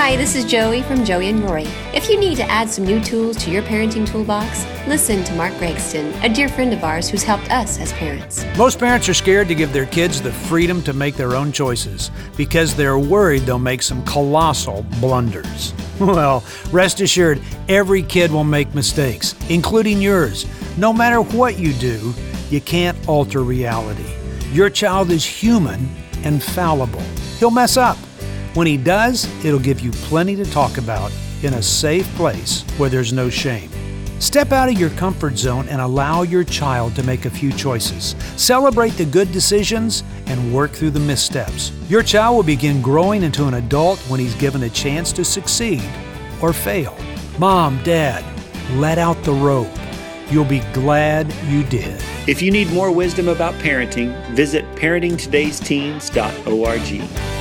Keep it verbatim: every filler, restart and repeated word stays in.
Hi, this is Joey from Joey and Rory. If you need to add some new tools to your parenting toolbox, listen to Mark Gregston, a dear friend of ours who's helped us as parents. Most parents are scared to give their kids the freedom to make their own choices because they're worried they'll make some colossal blunders. Well, rest assured, every kid will make mistakes, including yours. No matter what you do, you can't alter reality. Your child is human and fallible. He'll mess up. When he does, it'll give you plenty to talk about in a safe place where there's no shame. Step out of your comfort zone and allow your child to make a few choices. Celebrate the good decisions and work through the missteps. Your child will begin growing into an adult when he's given a chance to succeed or fail. Mom, Dad, let out the rope. You'll be glad you did. If you need more wisdom about parenting, visit parenting todays teens dot org.